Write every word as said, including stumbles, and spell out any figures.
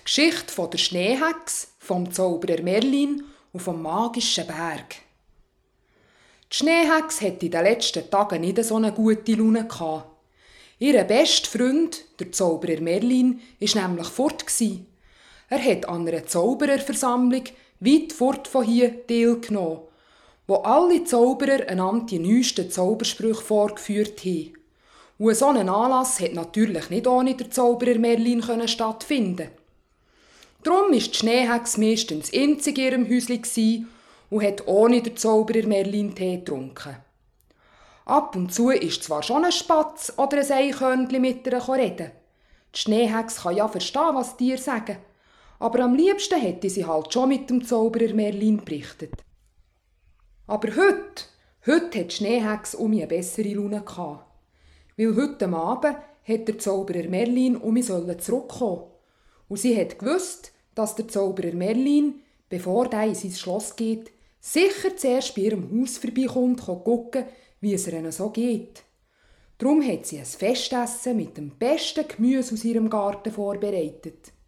Die Geschichte von der Schneehex, vom Zauberer Merlin und vom magischen Berg. Die Schneehex hatte in den letzten Tagen nicht so eine gute Laune gehabt. Ihr bester Freund, der Zauberer Merlin, war nämlich fort. Er hat an einer Zaubererversammlung weit fort von hier teilgenommen, wo alle Zauberer einander die neuesten Zaubersprüche vorgeführt haben. Und so ein Anlass hat natürlich nicht ohne den Zauberer Merlin stattfinden. Darum war die Schneehex meistens einzig in ihrem Häuschen und hat ohne den Zauberer Merlin Tee getrunken. Ab und zu ist zwar schon ein Spatz oder ein Eichhörnchen mit ihr reden. Die Schneehex kann ja verstehen, was die Tiere sagen, aber am liebsten hätte sie halt schon mit dem Zauberer Merlin berichtet. Aber heute, heute hat die Schneehex um eine bessere Laune gehabt. Weil heute Abend hat der Zauberer Merlin um mich zurückkommen. Und sie hat gewusst, dass der Zauberer Merlin, bevor er in sein Schloss geht, sicher zuerst bei ihrem Haus vorbeikommt, um zu schauen, wie es ihr so geht. Darum hat sie ein Festessen mit dem besten Gemüse aus ihrem Garten vorbereitet.